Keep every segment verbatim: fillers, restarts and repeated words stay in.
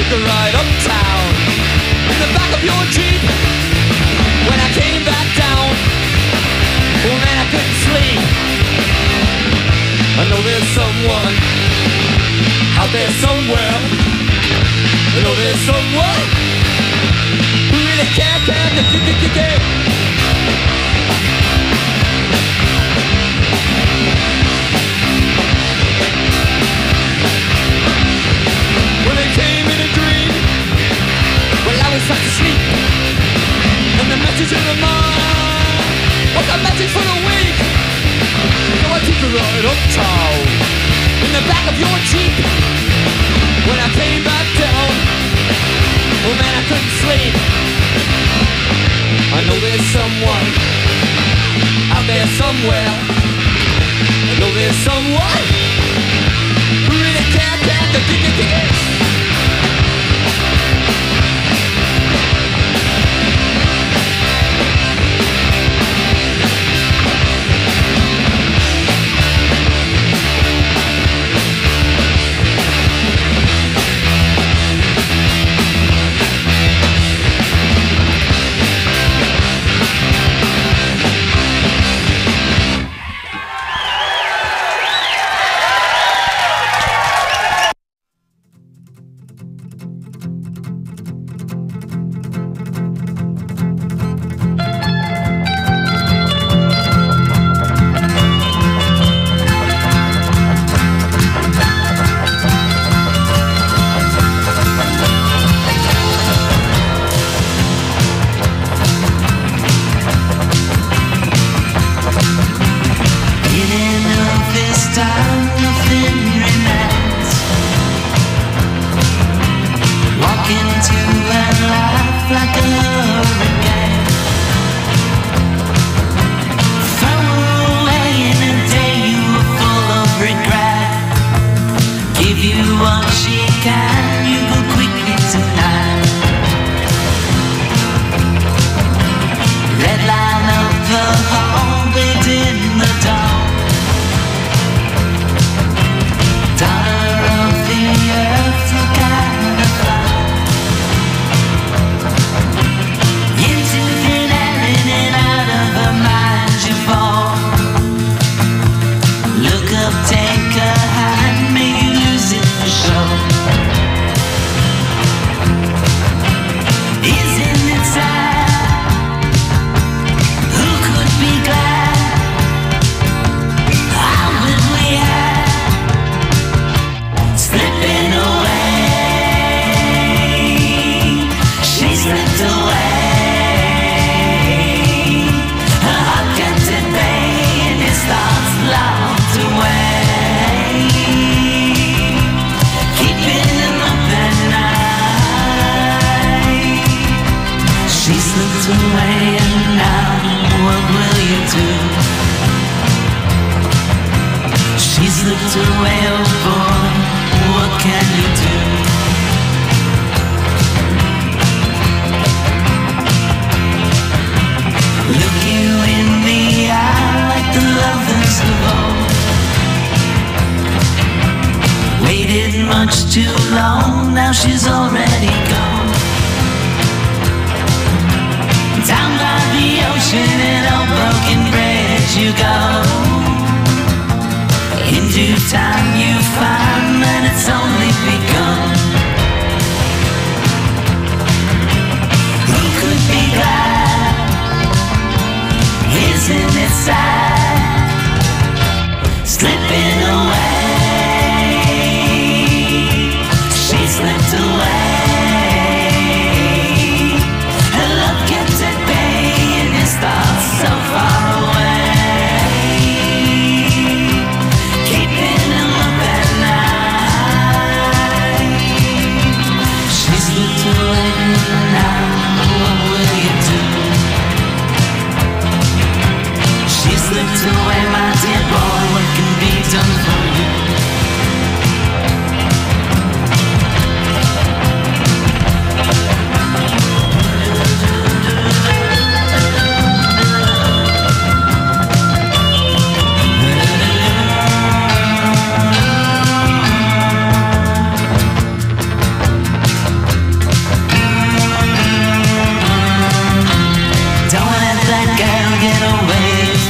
took a ride uptown in the back of your Jeep. When I came back down, oh man, I couldn't sleep. I know there's someone out there somewhere. I know there's someone who really can't, can't, can't, can't, can't. Well, it came in a dream while I was fast asleep, and the message in the mind was a message for the weak. So I took a ride uptown in the back of your Jeep. When I came back down, oh man, I couldn't sleep. I know there's someone out there somewhere. I know there's someone who really can't, can't, can't, can't, can't. Keeping them up at night.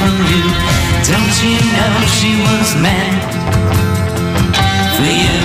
from you. Don't you know she was meant for you?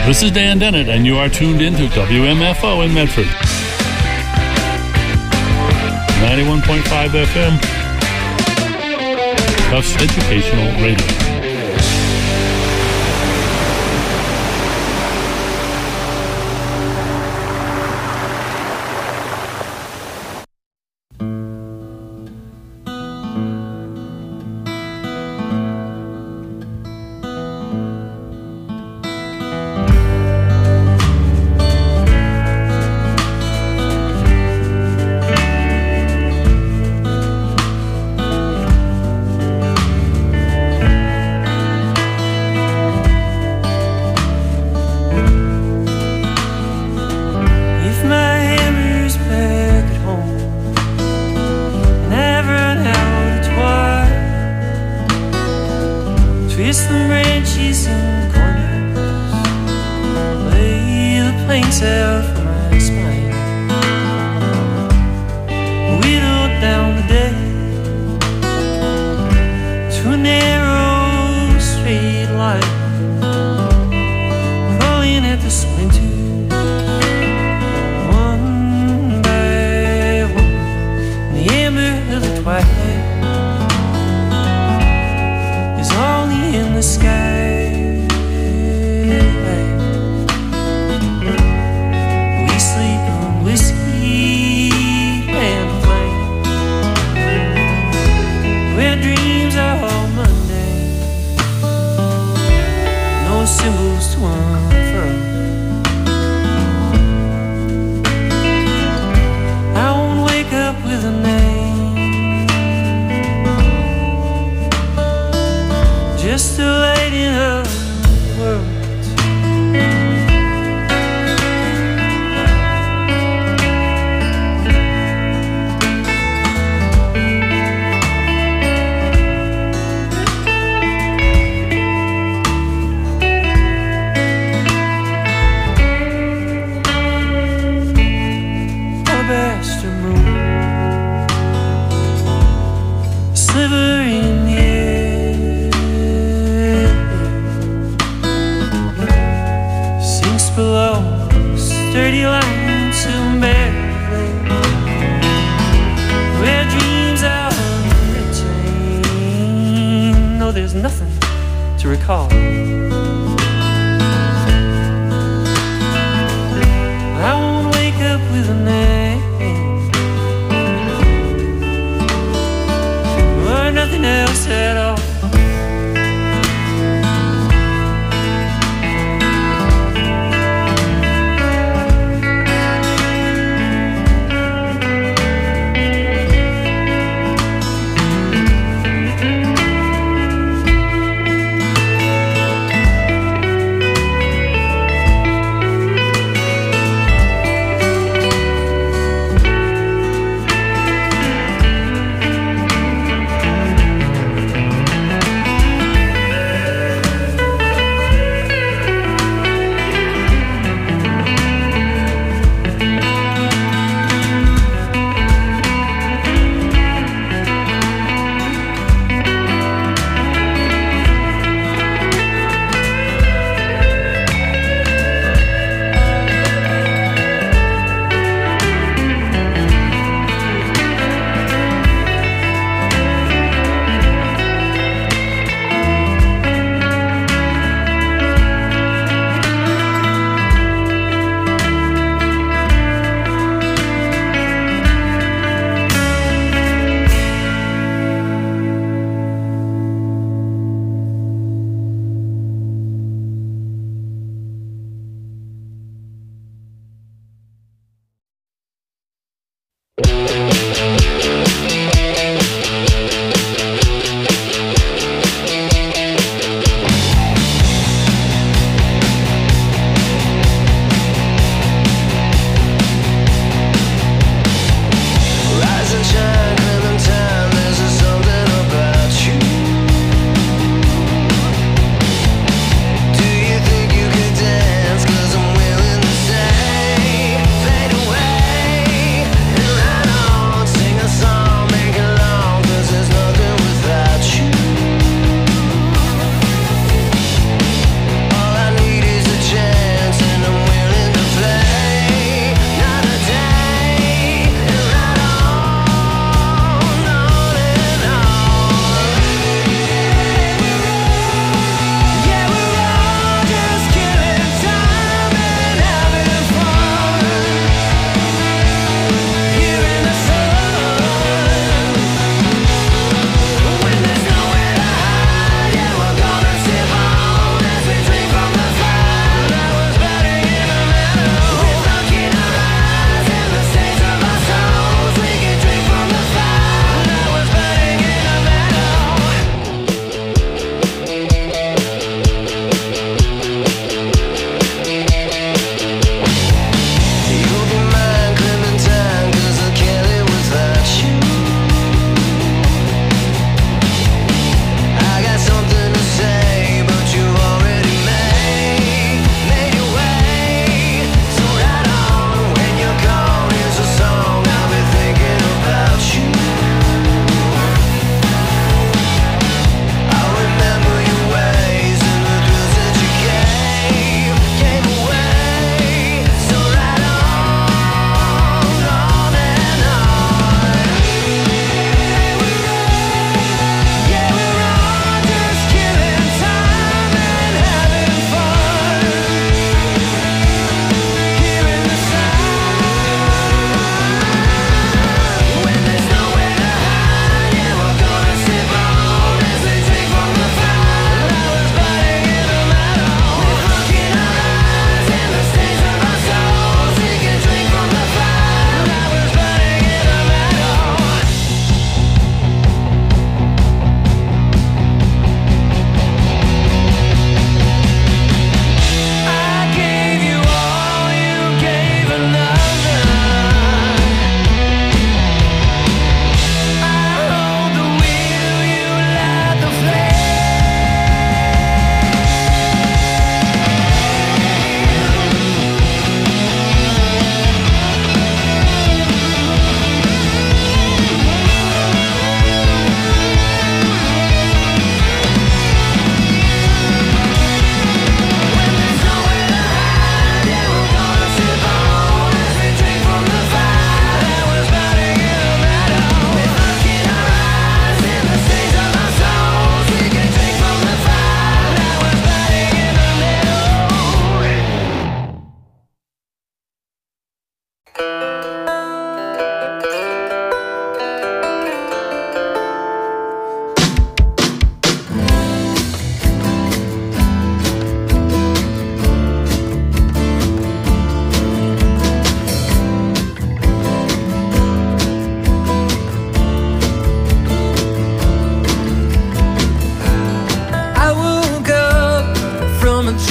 This is Dan Dennett, and you are tuned into W M F O in Medford. ninety-one point five F M. Tufts Educational Radio.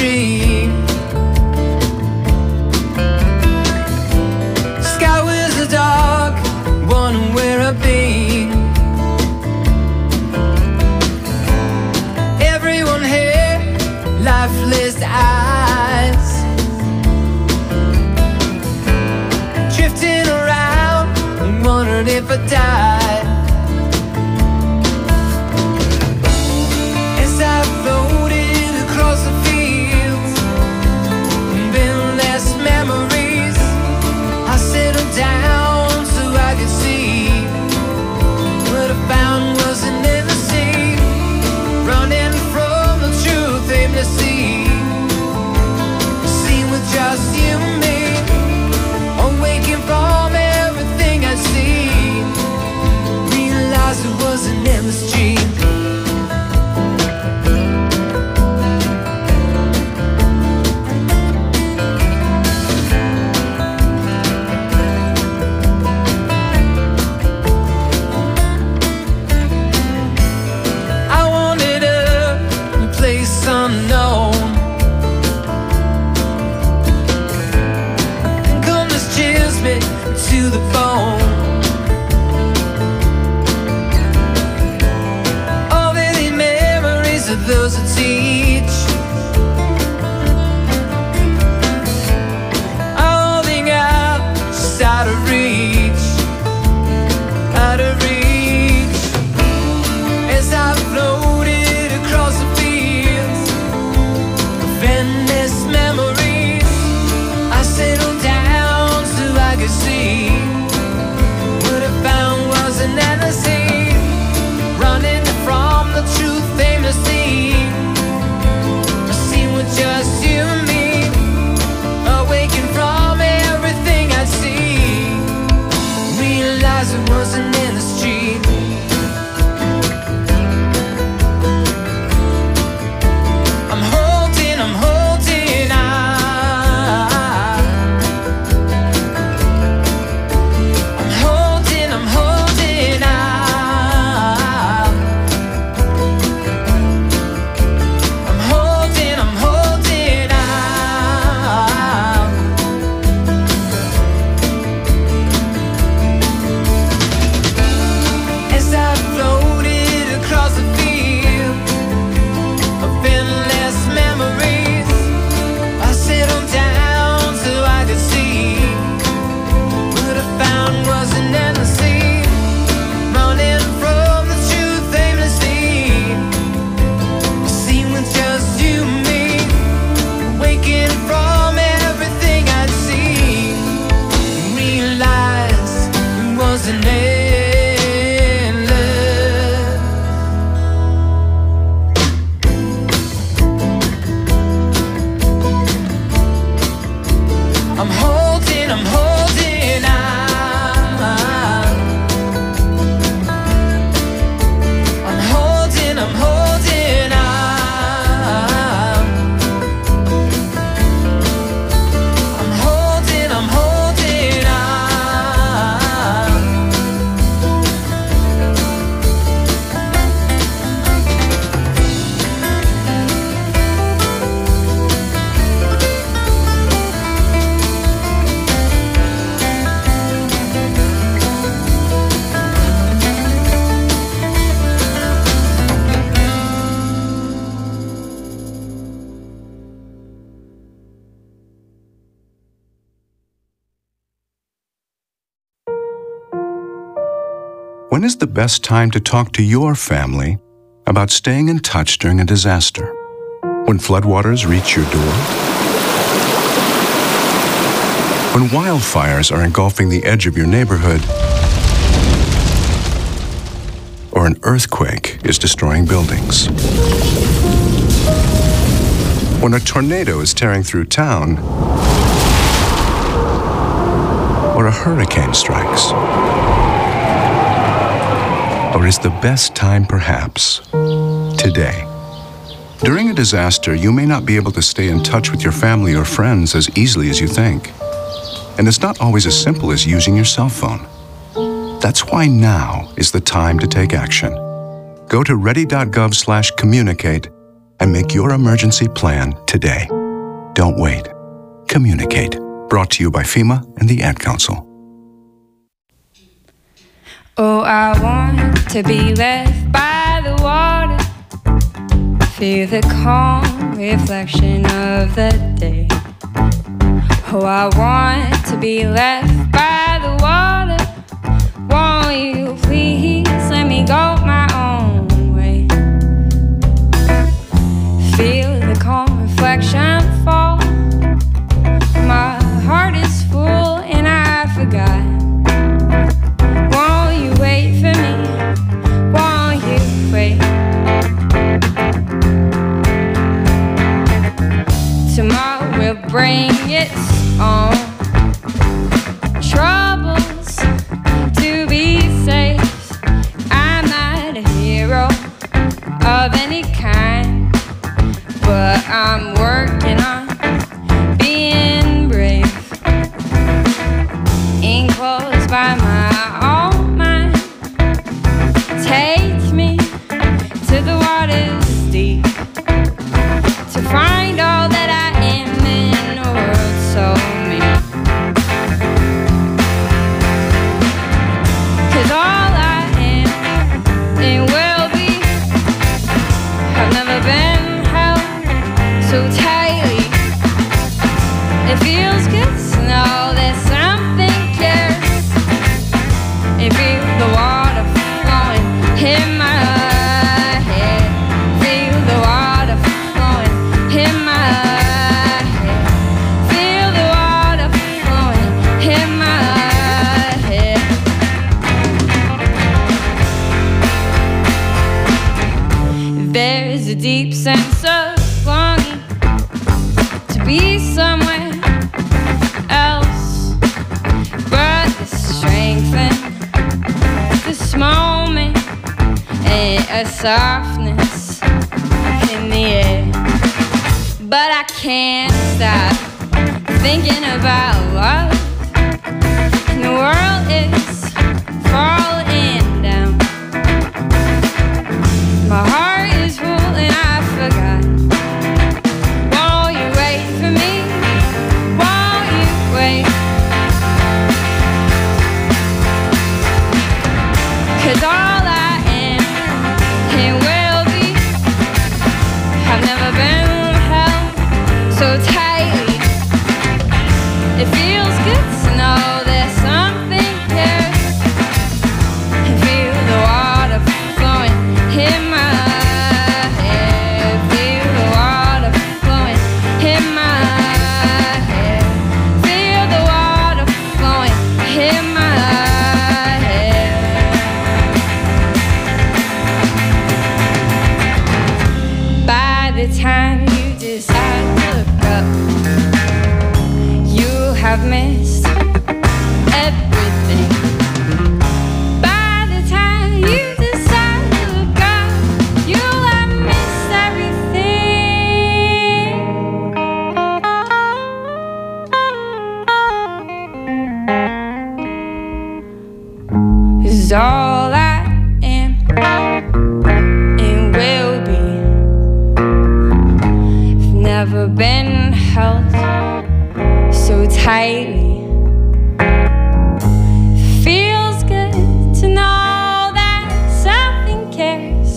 stream. Sky was dark, wondering where I've been. Everyone here, lifeless eyes, drifting around and wondering if I died. As I floated across the fields, endless memories, I settled down so I could see. What I found wasn't in the sea, running from the truth aimlessly. Seen with just you and me, awaking from everything I see. Realized it was an endless dream. I wanted a place unknown. Come this chills me to the bone. All of the memories of those who teach, holding out just out of reach, out of reach. As I floated across the fields of endless memories, I settled down so I could see. What I found was an endless sea, running from the truth aimlessly. I see with just you and me, awaking from everything I see. Realize it wasn't in the street. I'm holding, I'm holding on. I'm holding, I'm holding on. I'm holding, I'm holding on. As I floated across the field of endless memories, I settled down so I could see. What I found was an endless sea, running from the truth aimlessly. Seen with just you and me, waking from everything I'd seen. Realize it wasn't endless. I'm holding, I'm holding on. I'm holding, I'm holding on. I'm holding, I'm holding on. When is the best time to talk to your family about staying in touch during a disaster? When floodwaters reach your door? When wildfires are engulfing the edge of your neighborhood? Or an earthquake is destroying buildings? When a tornado is tearing through town? Or a hurricane strikes? Or is the best time perhaps today? During a disaster, you may not be able to stay in touch with your family or friends as easily as you think. And it's not always as simple as using your cell phone. That's why now is the time to take action. Go to ready dot gov slash communicate and make your emergency plan today. Don't wait. Communicate. Brought to you by FEMA and the Ad Council. Oh, I want to be left by the water, feel the calm reflection of the day. Oh, I want to be left by the water. Won't you please let me go my own way? Feel the calm reflection fall. My heart is full and I forgot. Won't you wait for me? Won't you wait? Tomorrow will bring its own troubles to be safe. I'm not a hero of any kind, but I'm working on being brave. Enclosed by my own mind, take me to the waters deep to find all that I am in a world so mean. 'Cause all I am and will be have never been held so tightly. It feels good to know that something cares. It feels the water flowing in my head. Feel the water flowing in my head. Feel the water flowing in my head. There's a deep sense of longing to be somewhere else, but the strength in this moment and a softness in the air. But I can't stop thinking about love, and the world is falling down. My heart is full and I forgot. Won't you wait for me? Won't you wait? 'Cause all I am and will be have never been held so tightly. It feels good to know that something cares. And feel the water flowing in my head. Feel the water flowing in my head. Feel the water flowing in my head. By the time you decide to look up, you have missed everything. By the time you decide to look up, you'll have missed everything. 'Cause all I am and will be have never been held so tightly. Feels good to know that something cares.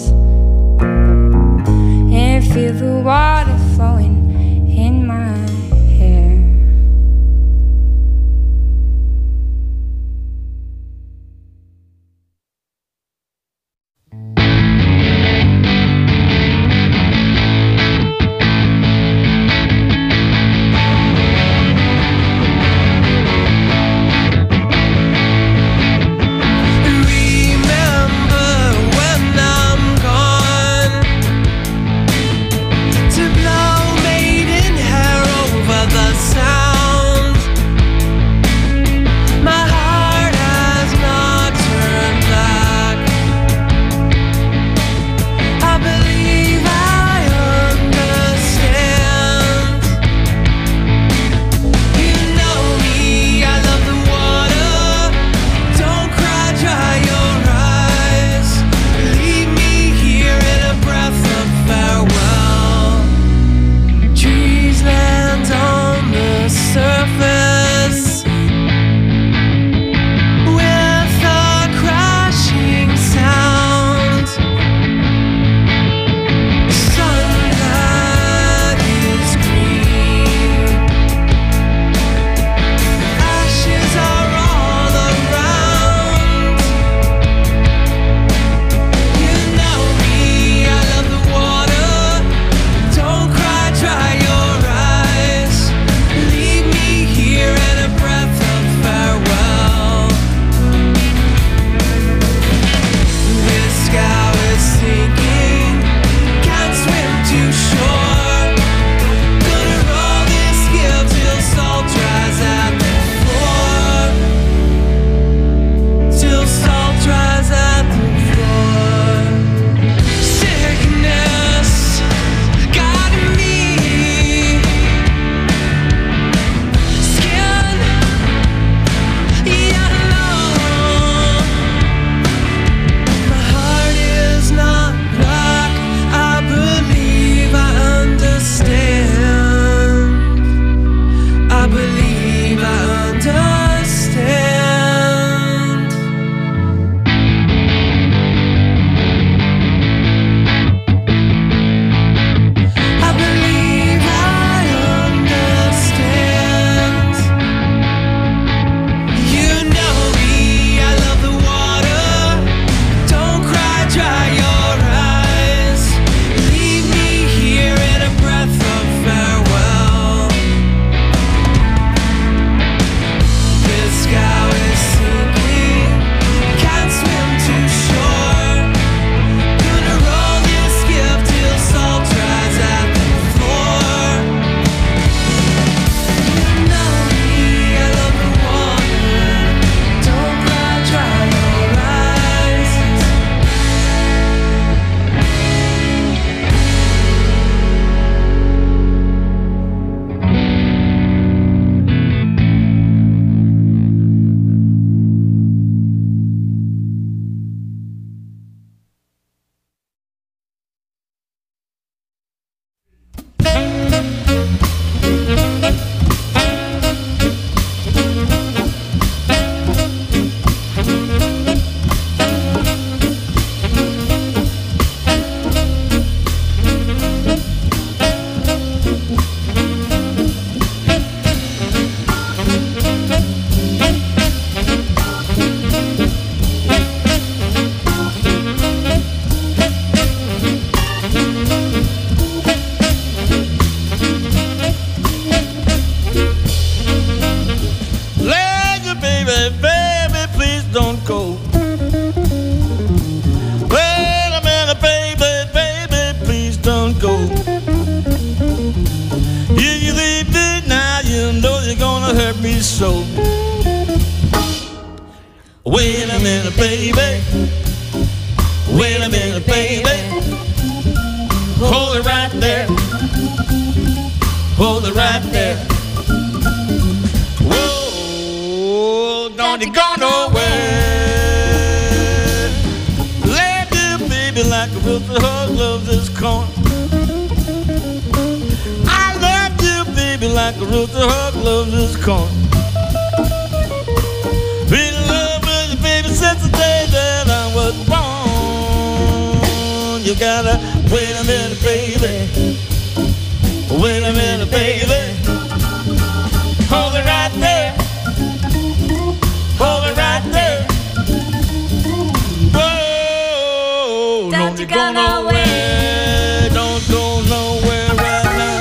And feel the water flowing in my hair. Remember when I'm gone, to be hurt me so. Wait a minute, baby. Wait a minute, baby. Hold it right there. Hold it right there. Whoa, don't you go nowhere. Love you, baby, like a rooster hug loves his corn. I love you, baby, like a rooster hug loves his corn. Been in love with you, baby, since the day that I was born. You gotta wait a minute, baby. Wait a minute, baby. Hold it right there. Hold it right there. Whoa, don't you go nowhere. Don't go nowhere right now.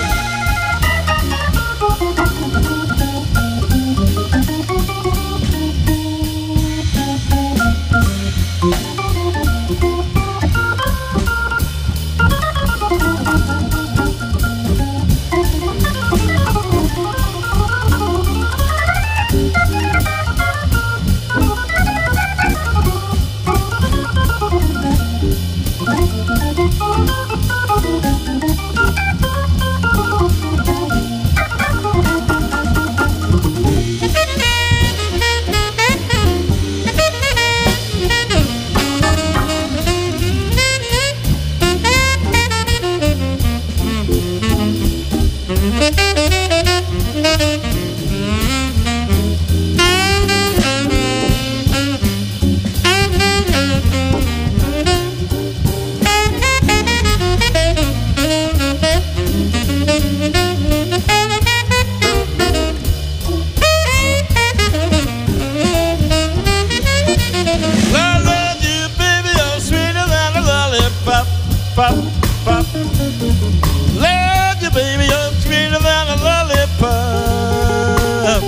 Pop, pop. Love you, baby, you're sweeter than a lollipop.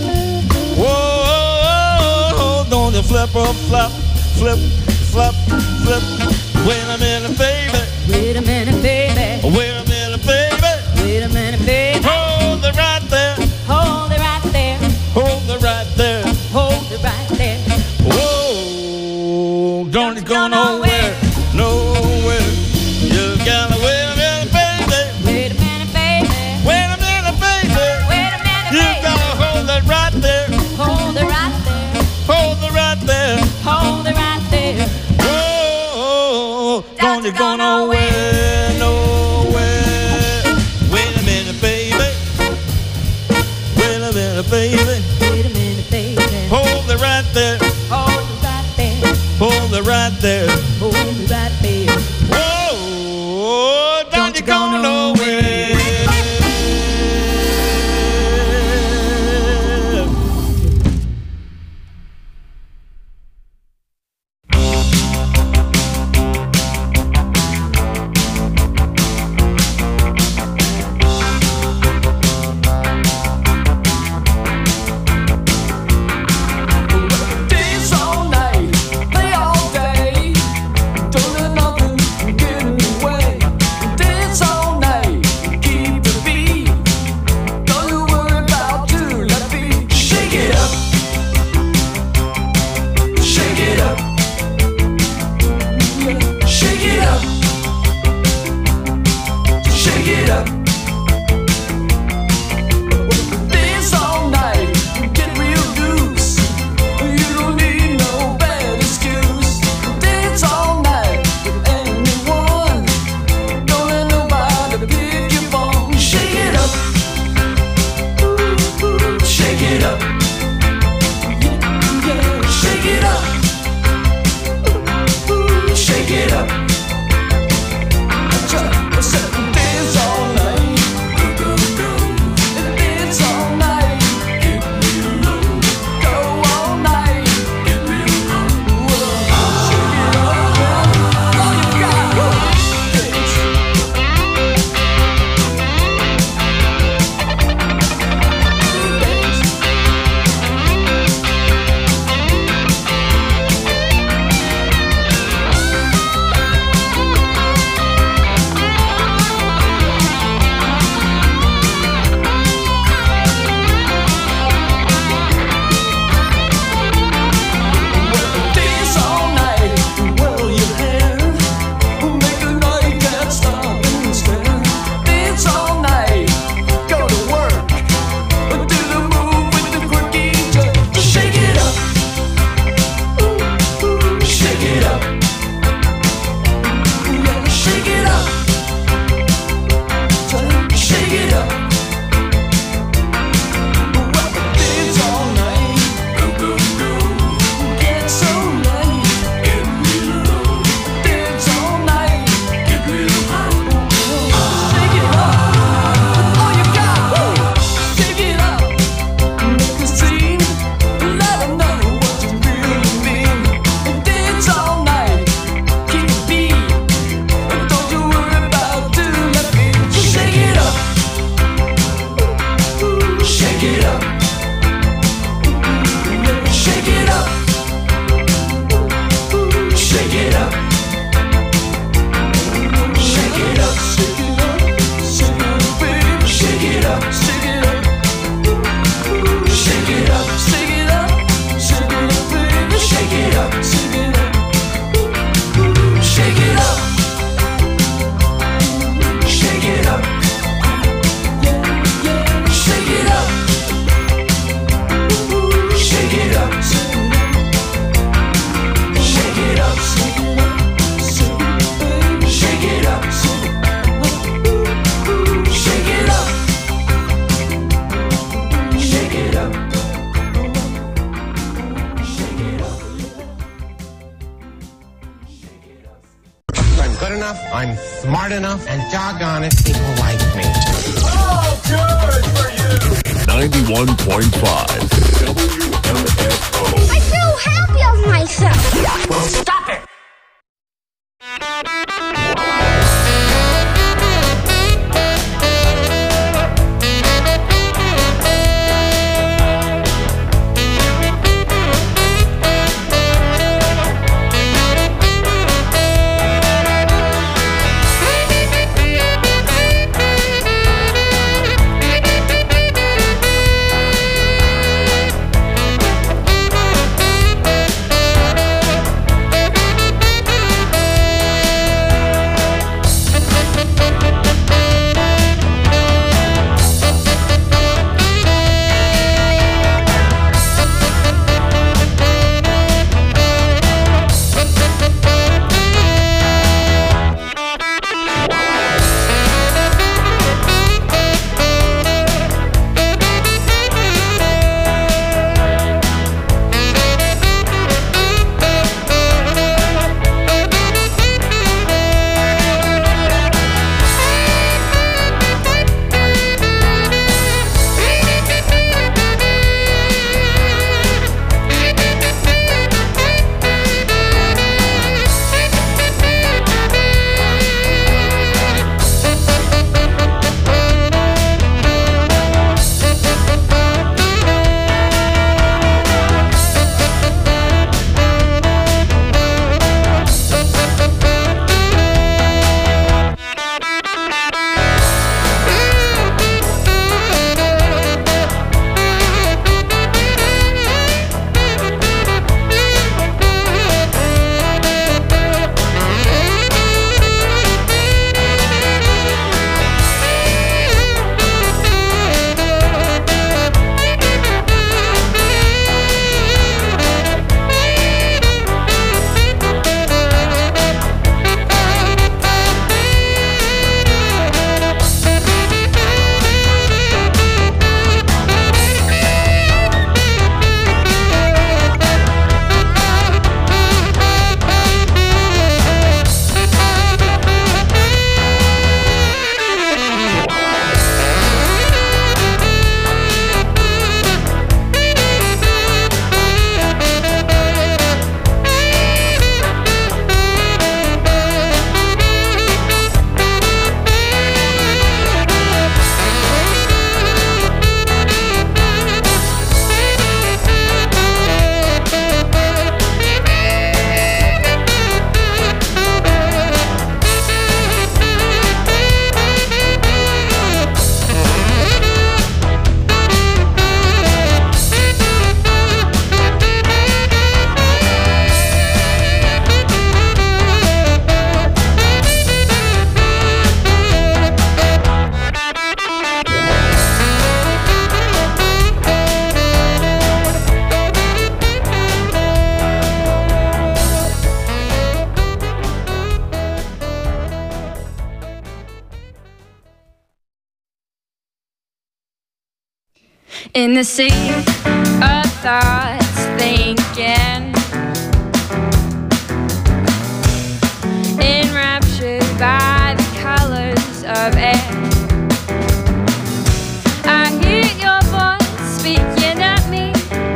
Whoa, don't you flip or flop, flip, flop, flip. Wait a minute, baby. Wait a minute, baby. Wait a minute, baby. Wait a minute, baby. Hold it right there. Hold it right there. Hold it right there. Hold it right there. Whoa, don't you go nowhere, nowhere. You gotta wait a minute, baby. Wait a minute, baby. Wait a minute, baby. Wait a minute, You baby. gotta hold it right there. Hold it right there. Hold it right there. Hold it right there. Whoa, Shake it up. Shake it up. Shake it up. Shake it up. Shake it up. Shake it up. Shake it up. Shake it up. Shake it up, baby. Shake it up. Shake it up. Shake it up. Shake it up. Shake it up. Shake it up. Shake it up. Shake it up. Shake it up. Shake it up. I'm good enough, I'm smart enough, and doggone it, people like me. Oh, good for you. ninety-one point five W M F O. I feel happy of myself. Well, stop it. In the sea of thoughts thinking, enraptured by the colors of air, I hear your voice speaking at me,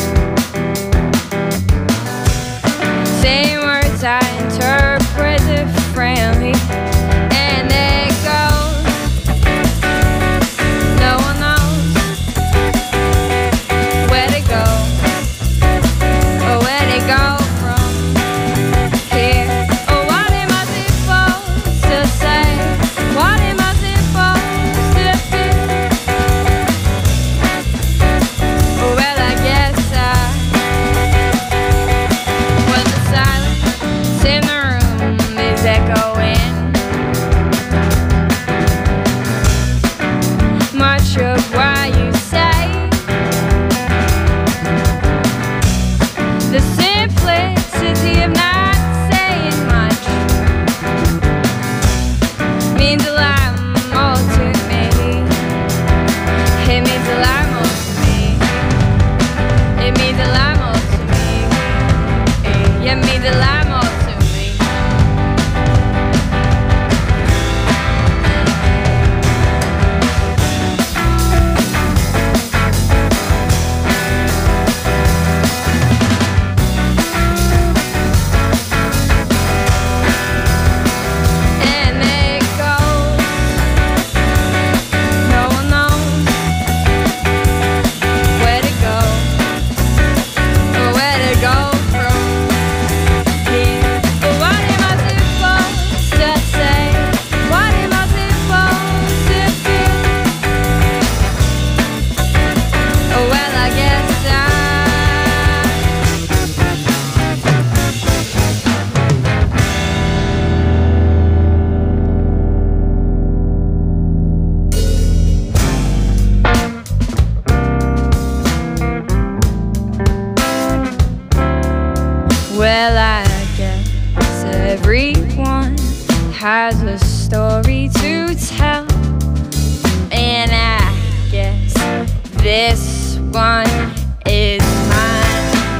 saying words I interpret differently, and they go, no one knows It means a lot more to me. It means a lot more to me. It means a lot more to me. Well, I guess everyone has a story to tell, and I guess this one is mine.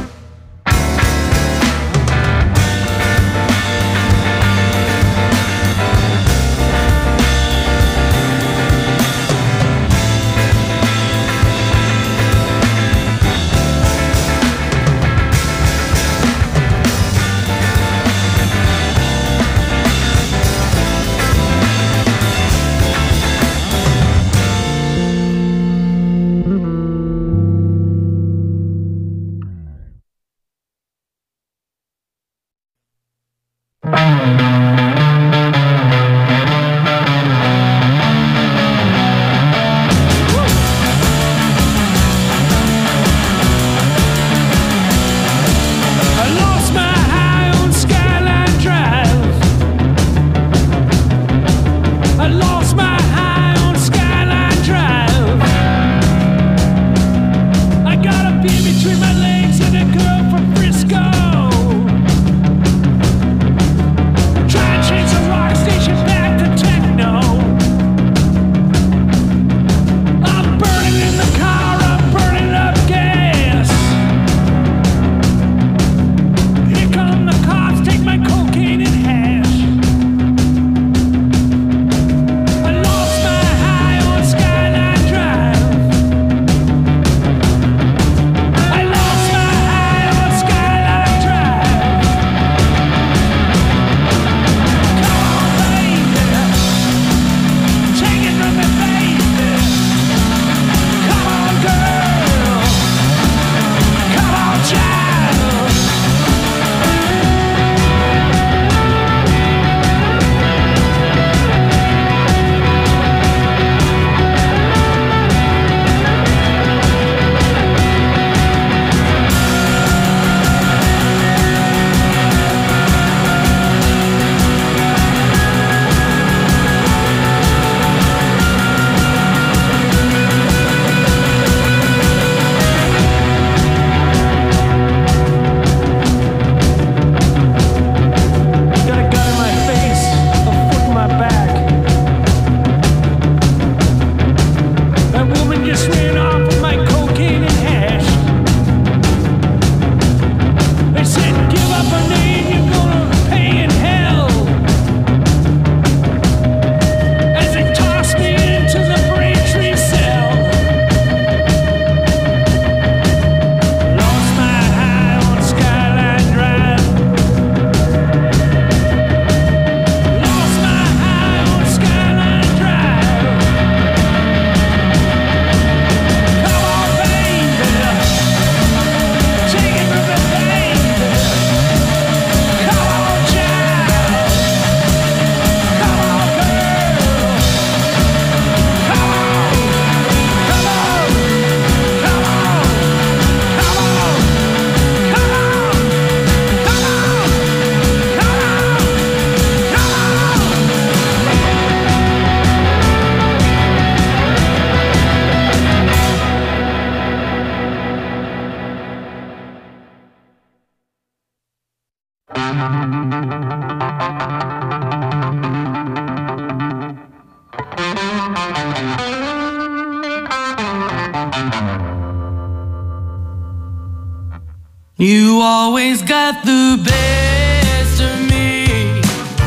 You always got the best of me.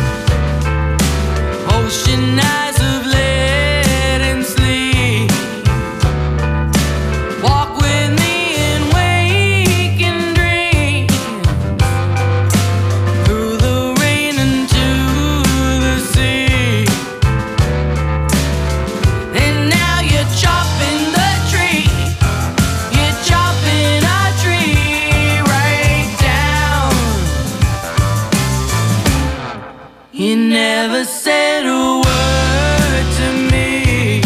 Ocean eyes of lead and sleep. Walk with me and wake and dream. Through the rain into the sea. And now you're chopping the tree. You're chopping our tree. You never said a word to me.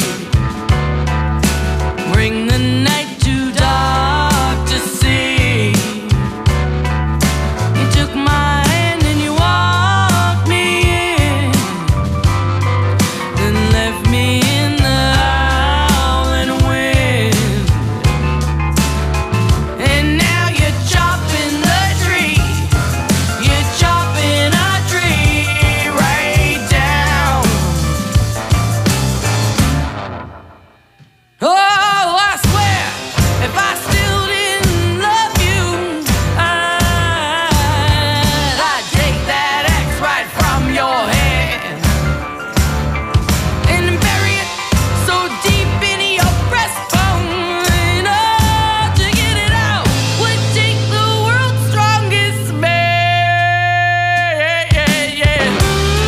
Bring the night too dark to see. You took my hand and you walked me in, then left me in the howling wind. And now you're chopping the tree. You're chopping our tree. Oh, I swear, if I still didn't love you, I'd, I'd take that axe right from your hand and bury it so deep in your breastbone. Oh, to get it out would take the world's strongest man. Yeah, yeah, yeah.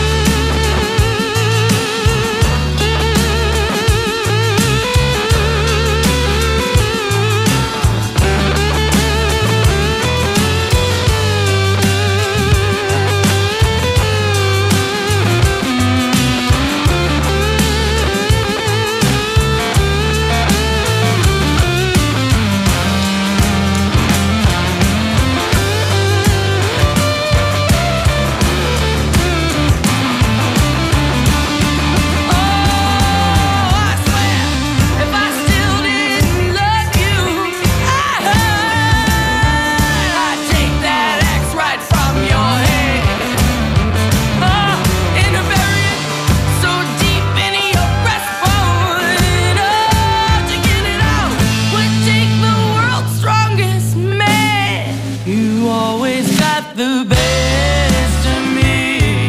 The best of me.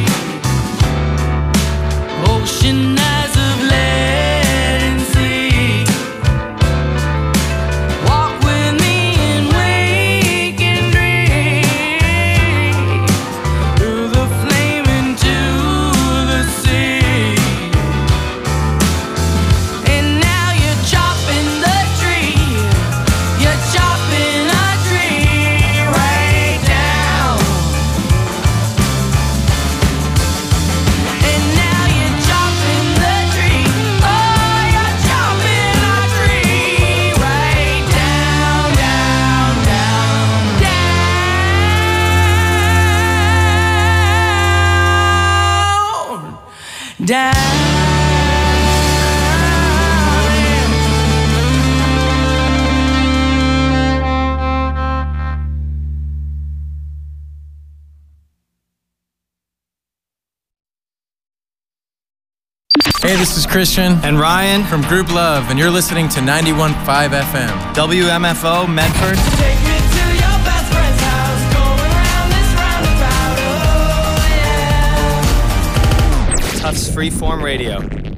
Ocean eyes of lead and sleep. Walk with me and wake and dream. Through the flame into the sea. And now you're chopping the tree. You're chopping our tree right down. And now you're chopping the tree. Oh, you're chopping our tree right down, down, down, down, down. Hey, this is Christian and Ryan from Group Love, and you're listening to ninety-one point five F M. W M F O, Medford. Take me to your best friend's house, going round this roundabout, oh yeah. Tufts Freeform Radio.